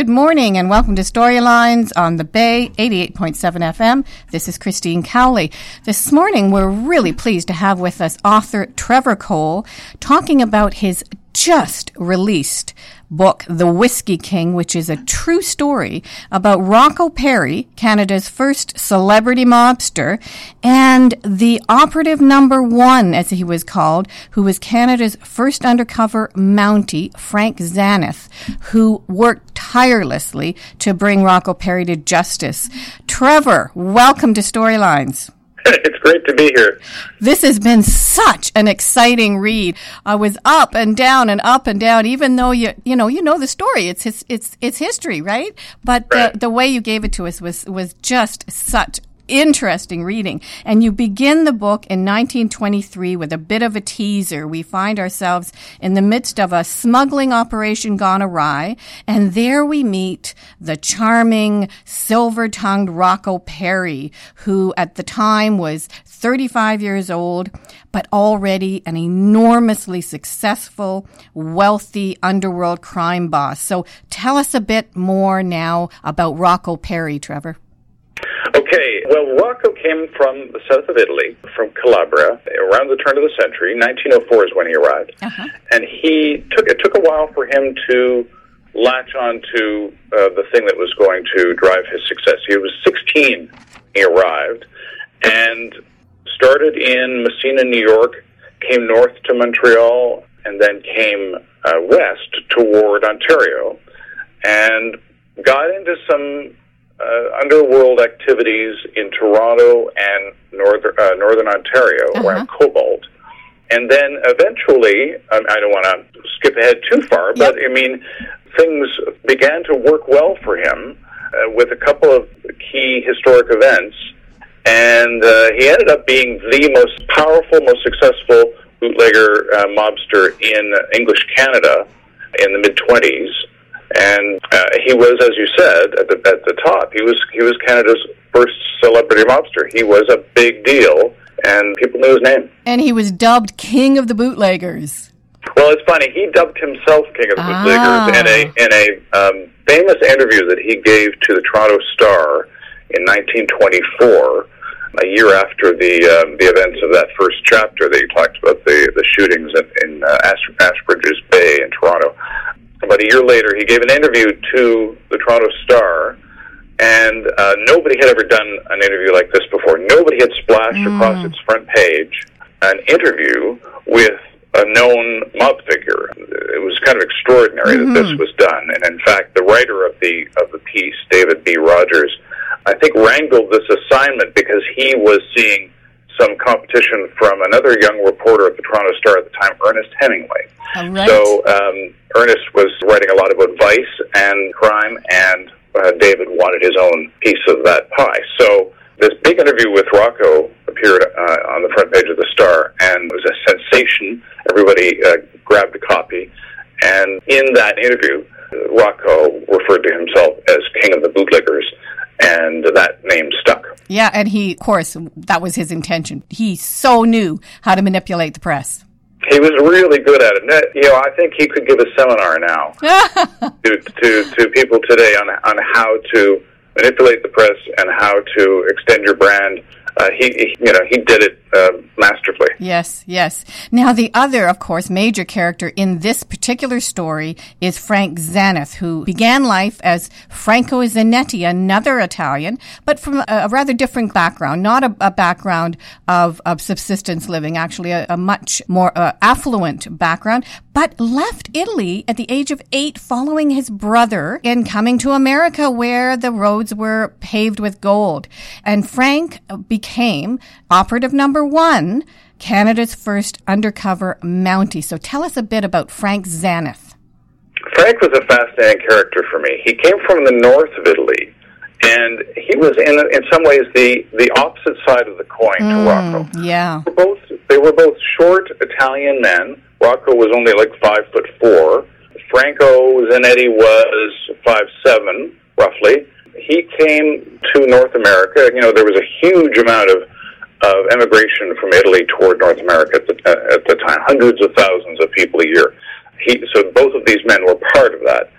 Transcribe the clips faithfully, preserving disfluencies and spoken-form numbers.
Good morning and welcome to Storylines on the Bay, eighty-eight point seven F M. This is Christine Cowley. This morning we're really pleased to have with us author Trevor Cole talking about his just released book, The Whiskey King, which is a true story about Rocco Perry, Canada's first celebrity mobster, and the operative number one, as he was called, who was Canada's first undercover Mountie, Frank Zaneth, who worked tirelessly to bring Rocco Perry to justice. Trevor, welcome to Storylines. It's great to be here. This has been such an exciting read. I was up and down and up and down, even though you you know you know the story. It's his, it's it's history, right? But right. The, the way you gave it to us was was just such interesting reading. And you begin the book in nineteen twenty-three with a bit of a teaser. We find ourselves in the midst of a smuggling operation gone awry, and there we meet the charming, silver-tongued Rocco Perry, who at the time was thirty-five years old, but already an enormously successful, wealthy underworld crime boss. So tell us a bit more now about Rocco Perry, Trevor. Okay, well, Rocco came from the south of Italy, from Calabria, around the turn of the century. nineteen oh four is when he arrived. Uh-huh. And he took it took a while for him to latch on to uh, the thing that was going to drive his success. He was sixteen, he arrived, and started in Messina, New York, came north to Montreal, and then came uh, west toward Ontario, and got into some Uh, underworld activities in Toronto and northern uh, northern Ontario, uh-huh. around Cobalt, and then eventually, um, I don't want to skip ahead too far, yep. but I mean, things began to work well for him uh, with a couple of key historic events, and uh, he ended up being the most powerful, most successful bootlegger uh, mobster in English Canada in the mid twenties. And uh, he was, as you said, at the at the top. He was he was Canada's first celebrity mobster. He was a big deal, and people knew his name. And he was dubbed King of the Bootleggers. Well, it's funny. He dubbed himself King of the ah. Bootleggers in a in a um, famous interview that he gave to the Toronto Star in nineteen twenty-four, a year after the um, the events of that first chapter that you talked about, the the shootings in, in uh, Ash- Ashbridges Bay in Toronto. About a year later, he gave an interview to the Toronto Star, and uh, nobody had ever done an interview like this before. Nobody had splashed mm. across its front page an interview with a known mob figure. It was kind of extraordinary mm-hmm. that this was done. And in fact, the writer of the of the piece, David B. Rogers, I think wrangled this assignment because he was seeing some competition from another young reporter at the Toronto Star at the time, Ernest Hemingway. Right. So um, Ernest was writing a lot about vice and crime, and uh, David wanted his own piece of that pie. So this big interview with Rocco appeared uh, on the front page of the Star, and it was a sensation. Everybody uh, grabbed a copy, and in that interview, Rocco referred to himself as King of the Bootleggers, and that name stuck. Yeah, and he, of course, that was his intention. He so knew how to manipulate the press. He was really good at it. You know, I think he could give a seminar now to, to to people today on on how to manipulate the press and how to extend your brand. Uh, he, he, you know, he did it uh, masterfully. Yes, yes. Now, the other, of course, major character in this particular story is Frank Zaneth, who began life as Franco Zanetti, another Italian, but from a, a rather different background, not a, a background of, of subsistence living, actually a, a much more uh, affluent background, but left Italy at the age of eight following his brother in coming to America where the roads were paved with gold. And Frank became operative number one, Canada's first undercover Mountie. So tell us a bit about Frank Zaneth. Frank was a fascinating character for me. He came from the north of Italy, and he was in in some ways the, the opposite side of the coin mm, to Rocco. Yeah. They were both, they were both short Italian men. Rocco was only like five foot four. Franco Zanetti was five seven, roughly. He came to North America. You know, there was a huge amount of, of emigration from Italy toward North America at the, uh, at the time, hundreds of thousands of people a year. He, so both of these men were part of that.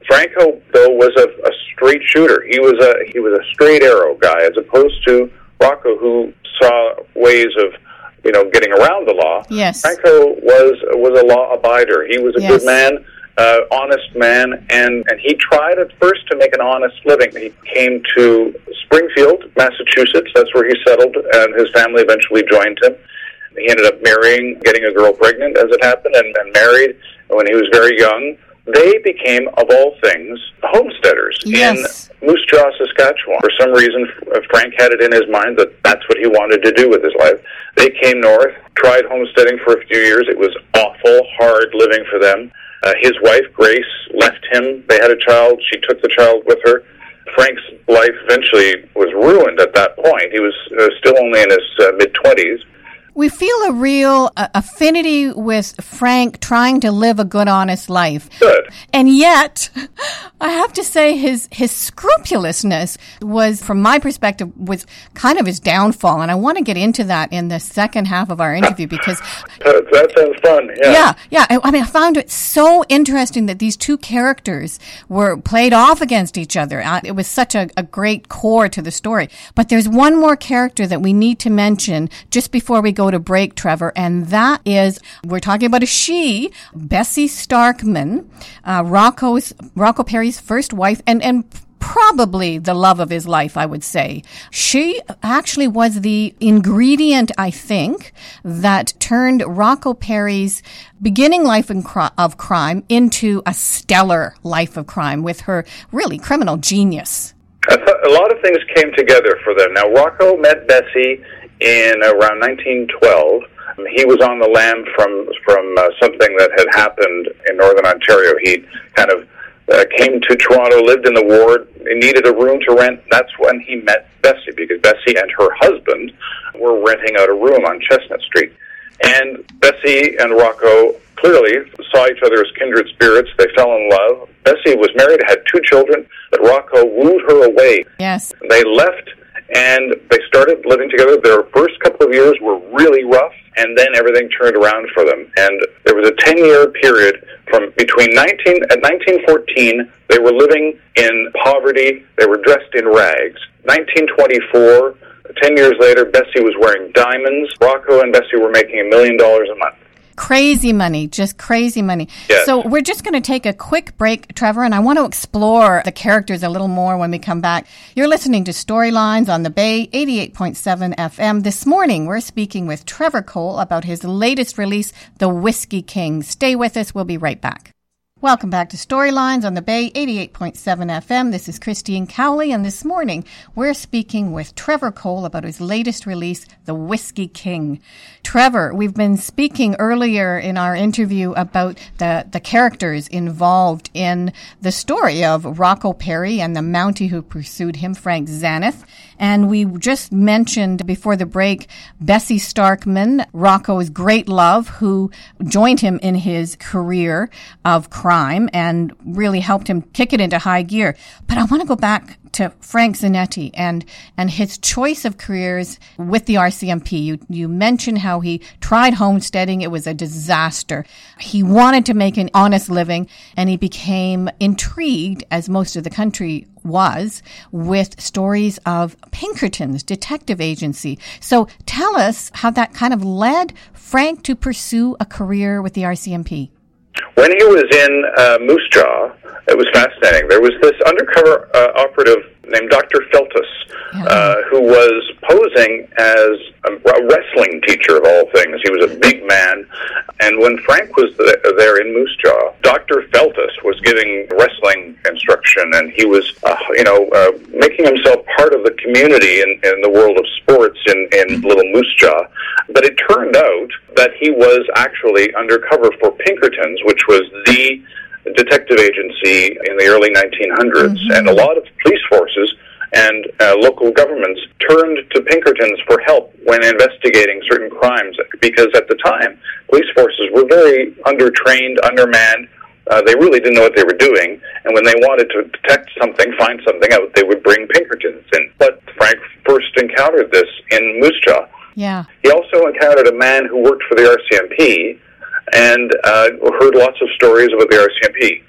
Franco, though, was a, a straight shooter. He was a he was a straight arrow guy, as opposed to Rocco, who saw ways of, you know, getting around the law. Yes. Franco was was a law abider. He was a yes. good man, uh, honest man, and, and he tried at first to make an honest living. He came to Springfield, Massachusetts. That's where he settled, and his family eventually joined him. He ended up marrying, getting a girl pregnant, as it happened, and, and married when he was very young. They became, of all things, homesteaders yes. in Moose Jaw, Saskatchewan. For some reason, Frank had it in his mind that that's what he wanted to do with his life. They came north, tried homesteading for a few years. It was awful, hard living for them. Uh, his wife, Grace, left him. They had a child. She took the child with her. Frank's life eventually was ruined at that point. He was uh, still only in his uh, mid-twenties. We feel a real uh, affinity with Frank trying to live a good, honest life. Good. And yet, I have to say his his scrupulousness was, from my perspective, was kind of his downfall. And I want to get into that in the second half of our interview because... that sounds fun, yeah. Yeah, yeah. I, I mean, I found it so interesting that these two characters were played off against each other. Uh, it was such a, a great core to the story. But there's one more character that we need to mention just before we go to break, Trevor, and that is, we're talking about a she, Bessie Starkman, uh, Rocco's, Rocco Perry's first wife, and, and probably the love of his life, I would say. She actually was the ingredient, I think, that turned Rocco Perry's beginning life in cri- of crime into a stellar life of crime with her really criminal genius. I thought a lot of things came together for them. Now, Rocco met Bessie in around nineteen twelve. He was on the lam from from uh, something that had happened in Northern Ontario. He kind of uh, came to Toronto, lived in the ward, needed a room to rent. That's when he met Bessie, because Bessie and her husband were renting out a room on Chestnut Street. And Bessie and Rocco clearly saw each other as kindred spirits. They fell in love. Bessie was married, had two children, but Rocco wooed her away. Yes. They left, and they started living together. Their first couple of years were really rough, and then everything turned around for them. And there was a ten-year period from between nineteen at nineteen fourteen, they were living in poverty. They were dressed in rags. nineteen twenty-four, ten years later, Bessie was wearing diamonds. Rocco and Bessie were making a million dollars a month. Crazy money, just crazy money. Yes. So we're just going to take a quick break, Trevor, and I want to explore the characters a little more when we come back. You're listening to Storylines on the Bay, eighty-eight point seven F M. This morning, we're speaking with Trevor Cole about his latest release, The Whiskey King. Stay with us. We'll be right back. Welcome back to Storylines on the Bay, eighty-eight point seven F M. This is Christine Cowley, and this morning we're speaking with Trevor Cole about his latest release, The Whiskey King. Trevor, we've been speaking earlier in our interview about the, the characters involved in the story of Rocco Perry and the Mountie who pursued him, Frank Zaneth. And we just mentioned before the break Bessie Starkman, Rocco's great love, who joined him in his career of crime and really helped him kick it into high gear. But I want to go back to Frank Zanetti and, and his choice of careers with the R C M P. You, you mentioned how he tried homesteading. It was a disaster. He wanted to make an honest living, and he became intrigued, as most of the country was, with stories of Pinkerton's detective agency. So tell us how that kind of led Frank to pursue a career with the R C M P. When he was in uh, Moose Jaw, it was fascinating. There was this undercover uh, operative named Doctor Feltus, yeah. uh, who was posing as a, a wrestling teacher of all things. He was a big man. And when Frank was th- there in Moose Jaw, Doctor Feltus was giving wrestling instruction, and he was, uh, you know, uh, making himself part of the community in, in the world of sports in, in Little Moose Jaw. But it turned out that he was actually undercover for Pinkerton's, which was the detective agency in the early nineteen hundreds, mm-hmm. and a lot of police forces and uh, local governments turned to Pinkerton's for help when investigating certain crimes, because at the time, police forces were very undertrained, undermanned. Uh, they really didn't know what they were doing, and when they wanted to detect something, find something out, they would bring Pinkerton's in. But Frank first encountered this in Moose Jaw. Yeah. He also encountered a man who worked for the R C M P and uh, heard lots of stories about the R C M P.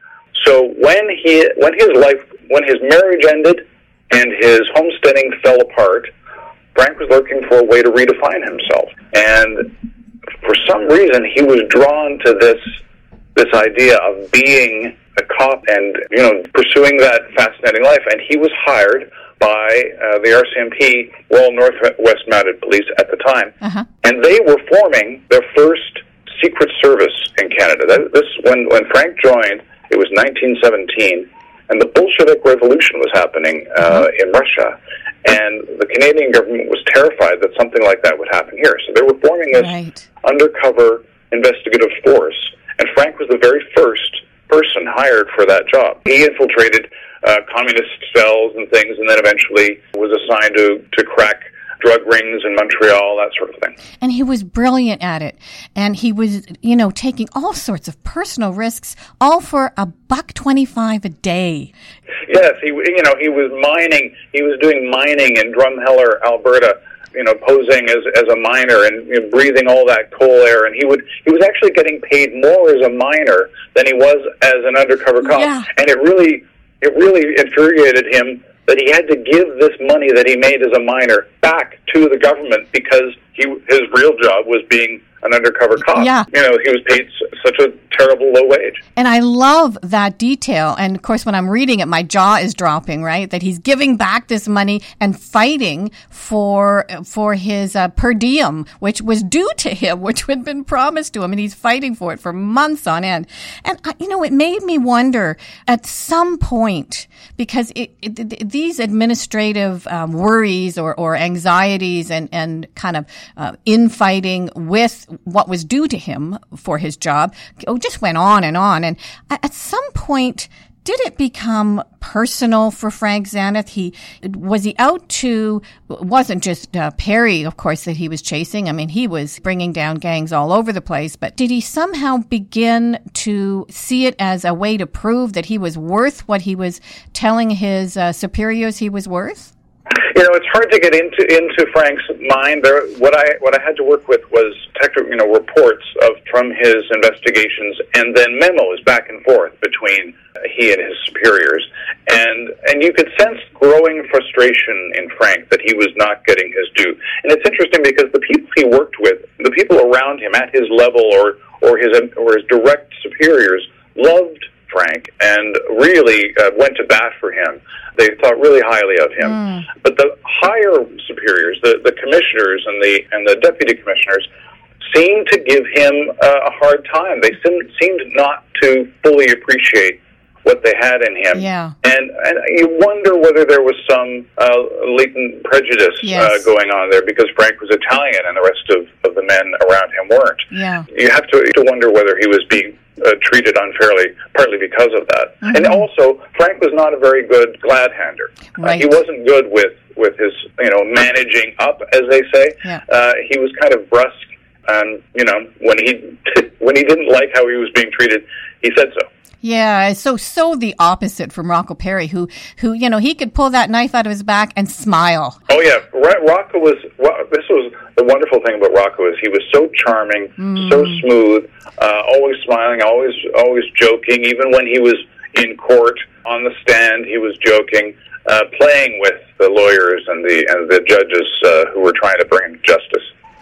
So when he, when his life, when his marriage ended and his homesteading fell apart, Frank was looking for a way to redefine himself. And for some reason, he was drawn to this this idea of being a cop and, you know, pursuing that fascinating life. And he was hired by uh, the R C M P, Royal Northwest Mounted Police at the time, uh-huh. and they were forming their first secret service in Canada. That, this when when Frank joined, it was nineteen seventeen, and the Bolshevik Revolution was happening uh, uh-huh. in Russia, and the Canadian government was terrified that something like that would happen here. So they were forming this right. undercover investigative force, and Frank was the very first person hired for that job. He infiltrated uh, communist cells and things, and then eventually was assigned to, to crack drug rings in Montreal, that sort of thing. And he was brilliant at it. And he was, you know, taking all sorts of personal risks, all for a buck twenty-five a day. Yes, he, you know, he was mining. He was doing mining in Drumheller, Alberta, you know, posing as as a miner and, you know, breathing all that coal air. And he would he was actually getting paid more as a miner than he was as an undercover cop. Yeah. And it really it really infuriated him that he had to give this money that he made as a miner back to the government because he his real job was being an undercover cop. Yeah. You know, he was paid such a terrible low wage. And I love that detail. And of course, when I'm reading it, my jaw is dropping, right? That he's giving back this money and fighting for for his uh, per diem, which was due to him, which had been promised to him. And he's fighting for it for months on end. And, uh, you know, it made me wonder at some point, because it, it, these administrative um, worries or, or anxieties and, and kind of uh, infighting with what was due to him for his job oh, just went on and on. And at some point, did it become personal for Frank Xanath? He was he out to, it wasn't just uh, Perry, of course, that he was chasing. I mean, he was bringing down gangs all over the place. But did he somehow begin to see it as a way to prove that he was worth what he was telling his uh, superiors he was worth? You know, it's hard to get into into Frank's mind. There, what I what I had to work with was you know reports of from his investigations, and then memos back and forth between he and his superiors, and and you could sense growing frustration in Frank that he was not getting his due. And it's interesting because the people he worked with, the people around him at his level or or his or his direct superiors, loved Frank and really uh, went to bat for him. They thought really highly of him. Mm. But the higher superiors, the, the commissioners and the and the deputy commissioners, seemed to give him uh, a hard time. They seemed, seemed not to fully appreciate what they had in him. Yeah. And and you wonder whether there was some uh, latent prejudice yes. uh, going on there because Frank was Italian and the rest of, of the men around him weren't. Yeah. You have to, to wonder whether he was being Uh, treated unfairly, partly because of that. Mm-hmm. And also, Frank was not a very good glad-hander. Right. Uh, he wasn't good with, with his, you know, managing up, as they say. Yeah. Uh, he was kind of brusque, and, you know, when he when he didn't like how he was being treated, he said so. Yeah, so so the opposite from Rocco Perry, who, who you know, he could pull that knife out of his back and smile. Oh, yeah. Rocco was, this was the wonderful thing about Rocco is he was so charming, mm. so smooth, uh, always smiling, always always joking. Even when he was in court, on the stand, he was joking, uh, playing with the lawyers and the, and the judges uh, who were trying to bring him justice.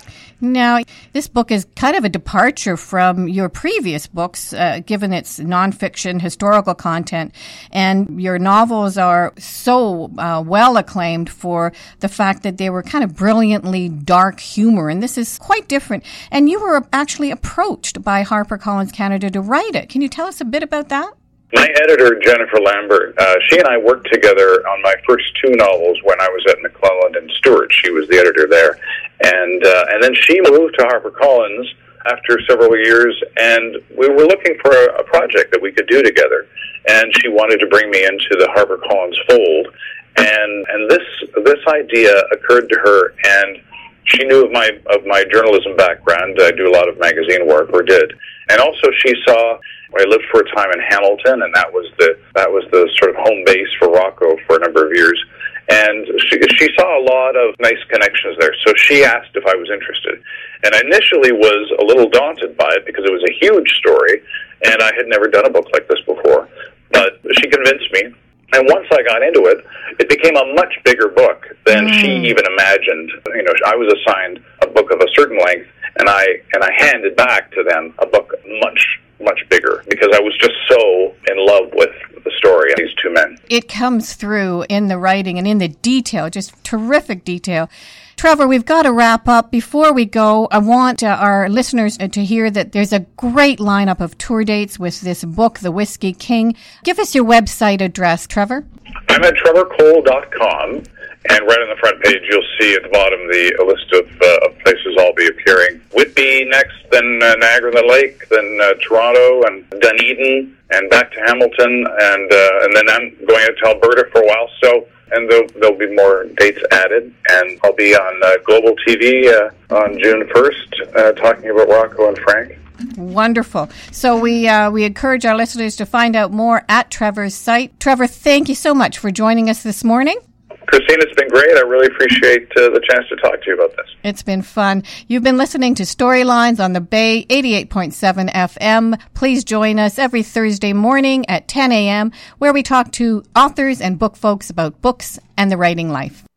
Now, this book is kind of a departure from your previous books, uh, given its nonfiction historical content, and your novels are so uh, well acclaimed for the fact that they were kind of brilliantly dark humor, and this is quite different. And you were actually approached by HarperCollins Canada to write it. Can you tell us a bit about that? My editor, Jennifer Lambert, uh, she and I worked together on my first two novels when I was at McClelland and Stewart. She was the editor there. And uh, and then she moved to HarperCollins after several years, and we were looking for a, a project that we could do together. And she wanted to bring me into the HarperCollins fold. And and this this idea occurred to her, and she knew of my of my journalism background. I do a lot of magazine work, or did. And also she saw, I lived for a time in Hamilton, and that was the that was the sort of home base for Rocco for a number of years. And she, she saw a lot of nice connections there, so she asked if I was interested. And I initially was a little daunted by it because it was a huge story, and I had never done a book like this before. but she convinced me. And once I got into it, it became a much bigger book than mm. she even imagined. You know, I was assigned a book of a certain length, and I and I handed back to them a book much, much bigger because I was just so in love with the story of these two men. It comes through in the writing and in the detail, just terrific detail. Trevor, we've got to wrap up. Before we go, I want uh, our listeners to hear that there's a great lineup of tour dates with this book, The Whiskey King. Give us your website address, Trevor. I'm at trevor cole dot com, and right on the front page you'll see at the bottom the a list of, uh, of places I'll be appearing. Whitby next, then uh, Niagara-on-the-Lake, then uh, Toronto, and Dunedin, and back to Hamilton, and uh, and then I'm going out to Alberta for a while, so... And there'll, there'll be more dates added. And I'll be on uh, Global T V uh, on June first, uh, talking about Rocco and Frank. Wonderful. So we uh, we encourage our listeners to find out more at Trevor's site. Trevor, thank you so much for joining us this morning. Christine, it's been great. I really appreciate uh, the chance to talk to you about this. It's been fun. You've been listening to Storylines on the Bay, eighty-eight point seven F M. Please join us every Thursday morning at ten a.m., where we talk to authors and book folks about books and the writing life.